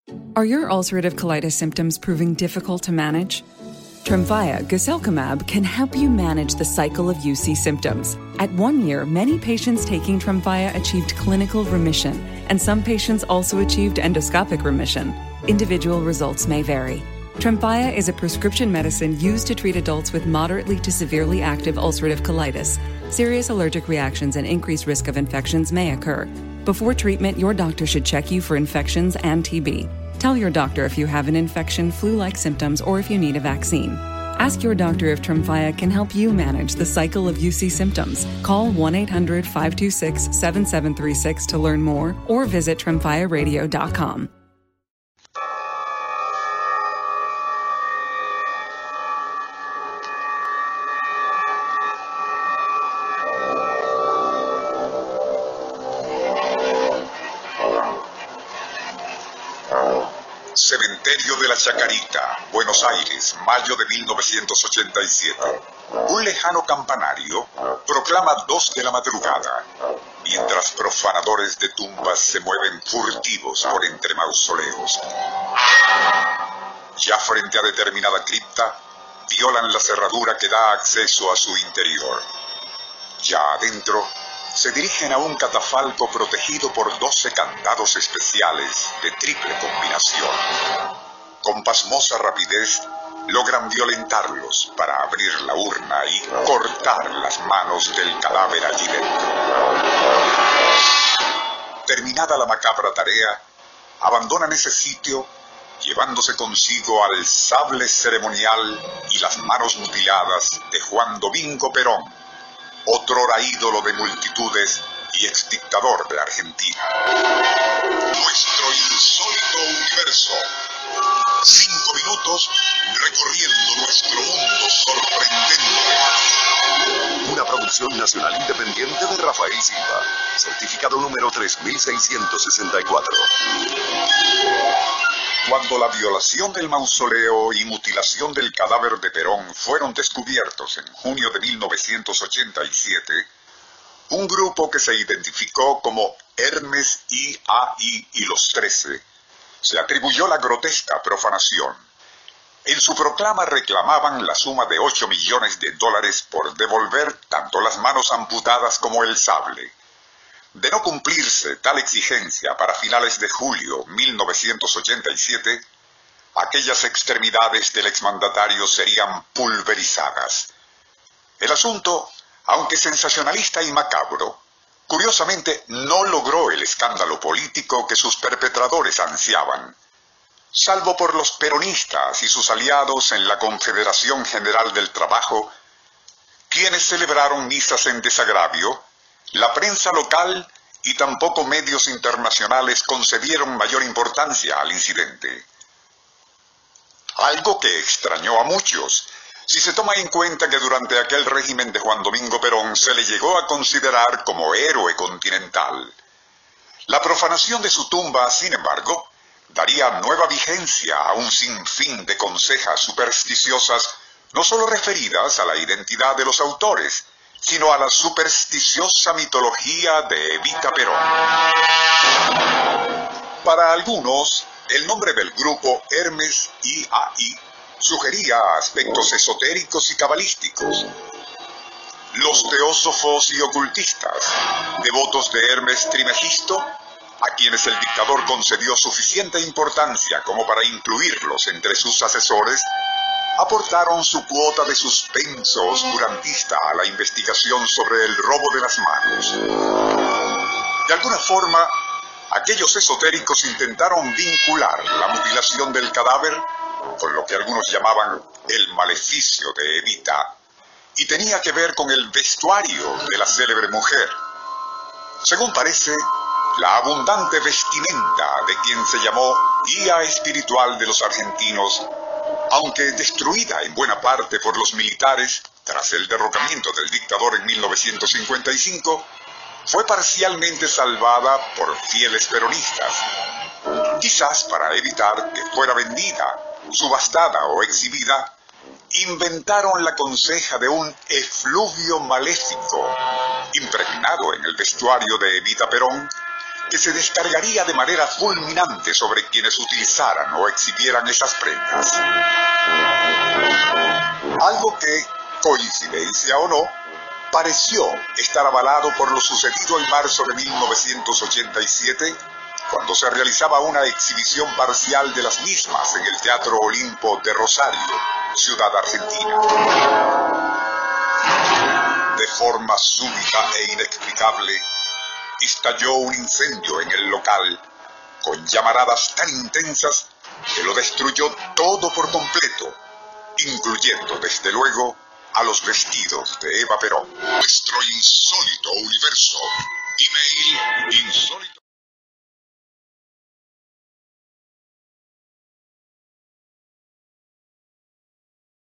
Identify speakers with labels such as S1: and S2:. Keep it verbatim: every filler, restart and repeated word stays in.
S1: Are your ulcerative colitis symptoms proving difficult to manage? Tremfya guselkumab can help you manage the cycle of U C symptoms. At one year, many patients taking Tremfya achieved clinical remission, and some patients also achieved endoscopic remission. Individual results may vary. Tremfya is a prescription medicine used to treat adults with moderately to severely active ulcerative colitis. Serious allergic reactions and increased risk of infections may occur. Before treatment, your doctor should check you for infections and T B. Tell your doctor if you have an infection, flu-like symptoms, or if you need a vaccine. Ask your doctor if Tremfya can help you manage the cycle of U C symptoms. Call one eight hundred, five two six, seven seven three six to learn more or visit tremfya radio dot com.
S2: Cementerio de la Chacarita, Buenos Aires, mayo de mil novecientos ochenta y siete. Un lejano campanario proclama dos de la madrugada, mientras profanadores de tumbas se mueven furtivos por entre mausoleos. Ya frente a determinada cripta, violan la cerradura que da acceso a su interior. Ya adentro, se dirigen a un catafalco protegido por doce candados especiales de triple combinación. Con pasmosa rapidez, logran violentarlos para abrir la urna y cortar las manos del cadáver allí dentro. Terminada la macabra tarea, abandonan ese sitio, llevándose consigo al sable ceremonial y las manos mutiladas de Juan Domingo Perón, otrora ídolo de multitudes y exdictador de Argentina. Nuestro insólito universo. Cinco minutos recorriendo nuestro mundo sorprendente.
S3: Una producción nacional independiente de Rafael Silva. Certificado número tres mil seiscientos sesenta y cuatro.
S2: Cuando la violación del mausoleo y mutilación del cadáver de Perón fueron descubiertos en junio de mil novecientos ochenta y siete, un grupo que se identificó como Hermes I A I y los Trece se atribuyó la grotesca profanación. En su proclama reclamaban la suma de ocho millones de dólares por devolver tanto las manos amputadas como el sable. De no cumplirse tal exigencia para finales de julio de mil novecientos ochenta y siete, aquellas extremidades del exmandatario serían pulverizadas. El asunto, aunque sensacionalista y macabro, curiosamente no logró el escándalo político que sus perpetradores ansiaban. Salvo por los peronistas y sus aliados en la Confederación General del Trabajo, quienes celebraron misas en desagravio, la prensa local y tampoco medios internacionales concedieron mayor importancia al incidente. Algo que extrañó a muchos, si se toma en cuenta que durante aquel régimen de Juan Domingo Perón se le llegó a considerar como héroe continental. La profanación de su tumba, sin embargo, daría nueva vigencia a un sinfín de consejas supersticiosas, no solo referidas a la identidad de los autores, sino a la supersticiosa mitología de Evita Perón. Para algunos, el nombre del grupo Hermes I A I sugería aspectos esotéricos y cabalísticos. Los teósofos y ocultistas, devotos de Hermes Trimegisto, a quienes el dictador concedió suficiente importancia como para incluirlos entre sus asesores, aportaron su cuota de suspenso oscurantista a la investigación sobre el robo de las manos. De alguna forma, aquellos esotéricos intentaron vincular la mutilación del cadáver con lo que algunos llamaban el maleficio de Evita, y tenía que ver con el vestuario de la célebre mujer. Según parece, la abundante vestimenta de quien se llamó guía espiritual de los argentinos, aunque destruida en buena parte por los militares tras el derrocamiento del dictador en mil novecientos cincuenta y cinco, fue parcialmente salvada por fieles peronistas, quizás para evitar que fuera vendida, subastada o exhibida. Inventaron la conseja de un efluvio maléfico impregnado en el vestuario de Evita Perón, que se descargaría de manera fulminante sobre quienes utilizaran o exhibieran esas prendas. Algo que, coincidencia o no, pareció estar avalado por lo sucedido en marzo de mil novecientos ochenta y siete, cuando se realizaba una exhibición parcial de las mismas en el Teatro Olimpo de Rosario, ciudad argentina. De forma súbita e inexplicable, estalló un incendio en el local, con llamaradas tan intensas que lo destruyó todo por completo, incluyendo, desde luego, a los vestidos de Eva Perón. Nuestro insólito universo. Email insólito.